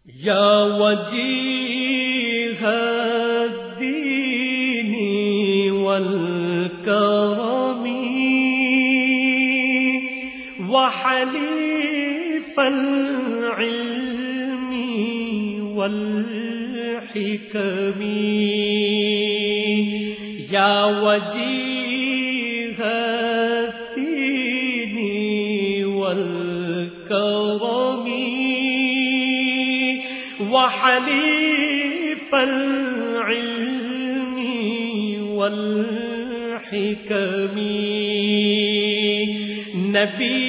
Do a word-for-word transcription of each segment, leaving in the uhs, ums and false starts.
یا وجیہ الدین والکرم وحلیف العلم والحکم یا وجیہ الدین والکرم وحلیف العلم والحکم نبی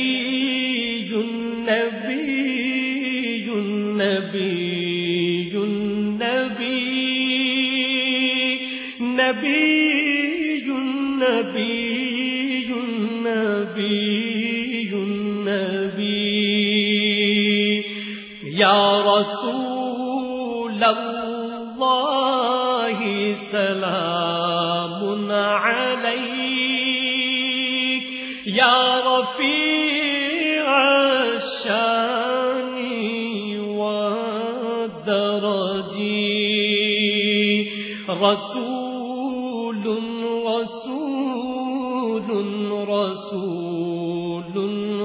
نبی نبی نبی نبی نبی نبی نبی یا رسول اللہ سلام علیک یا رفیع الشان والدرج رسول رسول رسول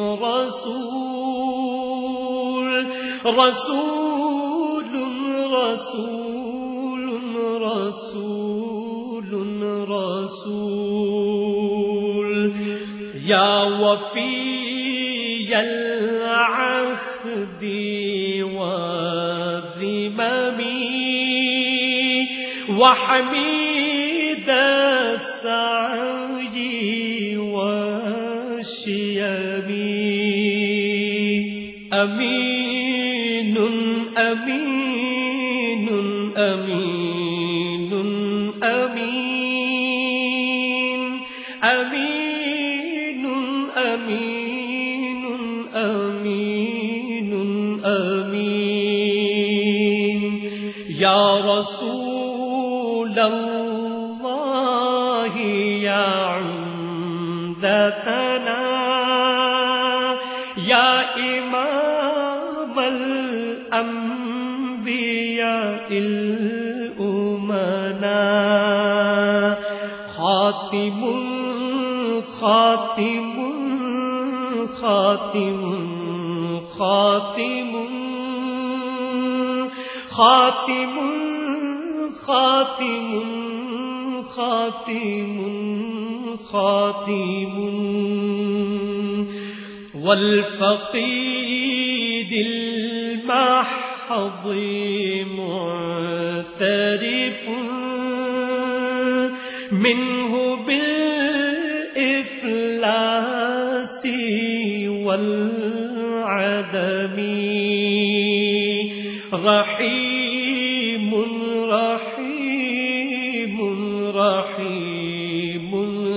رسول رسول رسول رسول رسول یا وفی العہد والذمم وحمید السعی والشیم امین امین امین امین امین امین امین امین یا رسول اللہ یا عمدتنا یا امام الانبیاء الامنا خاتم خاتم خاتم خاتم خاتم خاتم خاتم خاتم والفقید المحض معترف منه بالإفلاس والعدم رحیم رحیم رحیم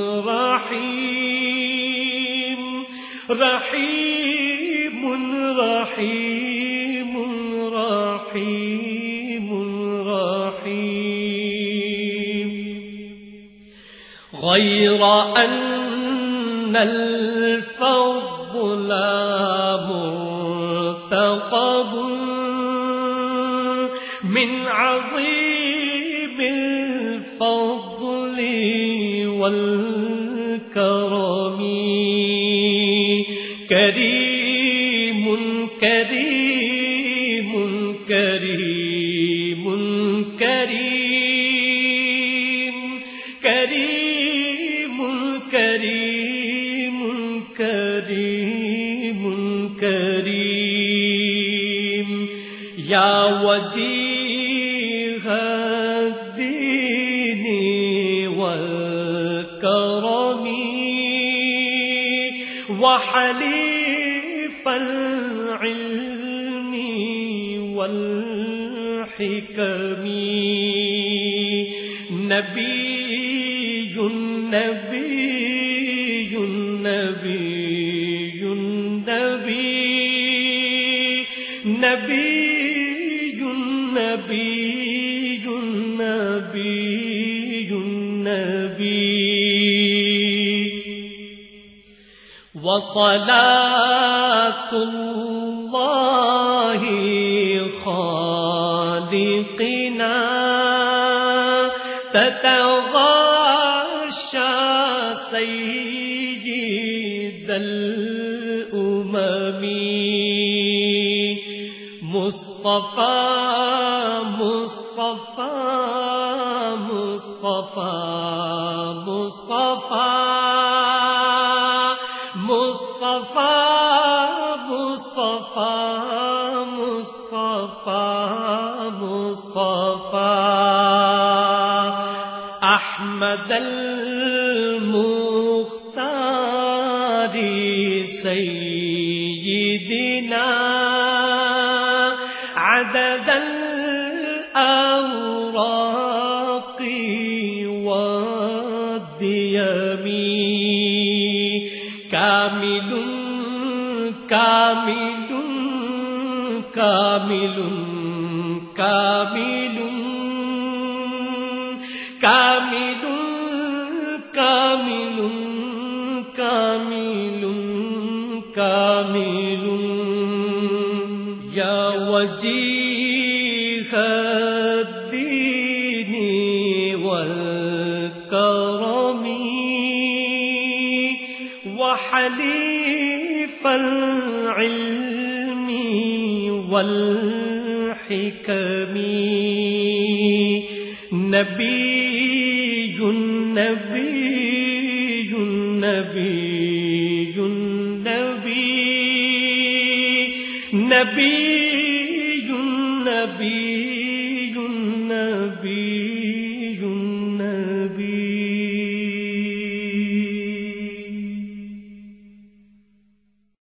رحیم رحیم رحیم رحیم رحیم غیر ان الفضل مرتقب من عظیم الفضل والکرم کریم کریم کریم کریم کریم کریم کریم کریم یا وجیہ الدین والکرم وحلیف العلم والحکم نبی نبی نبی نبی نبی نبی نبی نبی وصلاة الله خالصة خالقنا تتغاشى سيد الأمم مصطفى مصطفى مصطفى مصطفى مصطفى مصطفى مصطفى مصطفى احمد المختار سيدنا عدد الأوراق والديم كامل كامل كامل كامل كامل كامل كامل كامل يا وجيه الدين والكرم وحليف العلم والحكم نبي نبي نبي نبي نبي نبي نبي